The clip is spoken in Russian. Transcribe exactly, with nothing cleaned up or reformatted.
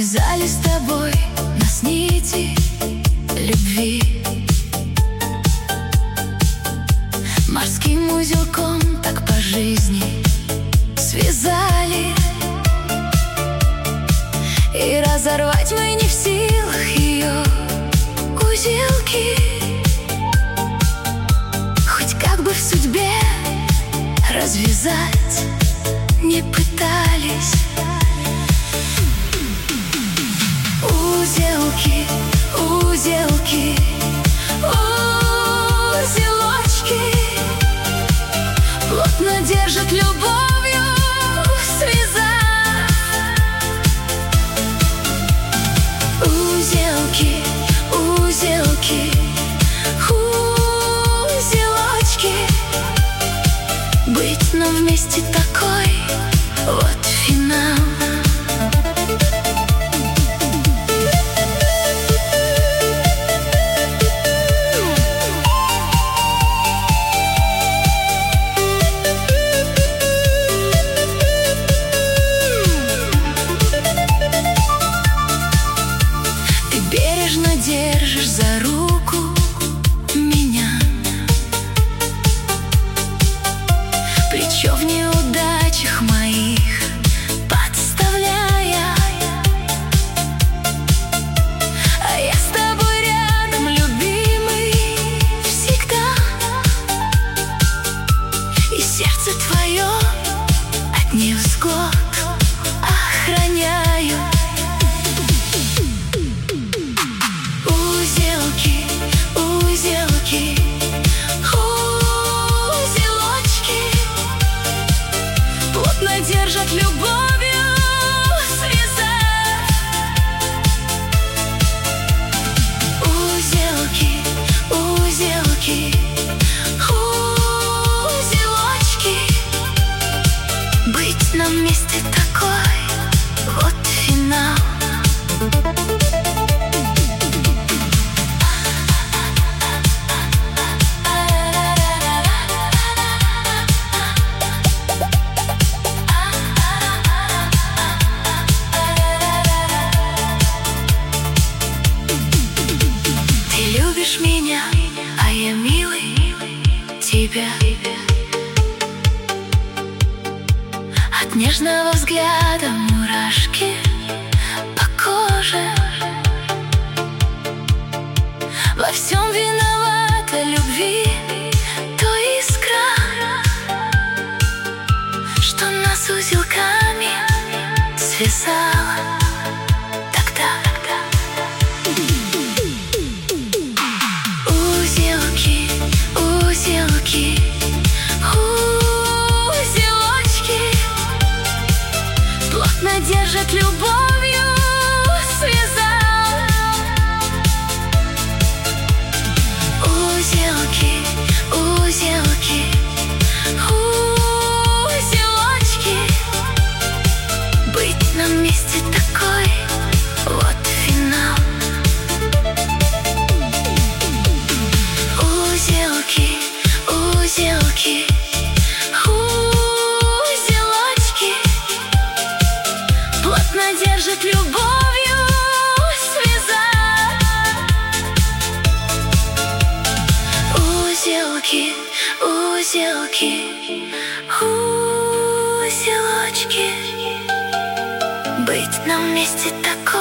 Связали с тобой нас нити любви, морским узелком так по жизни связали. И разорвать мы не в силах ее узелки, хоть как бы в судьбе развязать не пытались. Узелки, узелки, узелочки плотно держат любовью связав. Узелки, узелки, узелочки, быть нам вместе такой вот финал. Держишь за руку меня, плечо в неудачах моих подставляя. А я с тобой рядом, любимый, всегда. И сердце твое от невзгод охраняю. Узелки, узелочки, плотно держат любовью связав. Узелки, узелки, узелочки, быть нам вместе такой вот финал. Меня, а я милый тебя. От нежного взгляда мурашки по коже. Во всем виновата любви то искра, что нас узелками связала тогда. Узелки, узелочки, плотно держат любовью связав. Узелки, узелки, узелочки, быть нам вместе такой вот финал. Узелки, узелки, узелочки, плотно держат любовью связав. Узелки, узелки, узелочки, быть нам вместе такой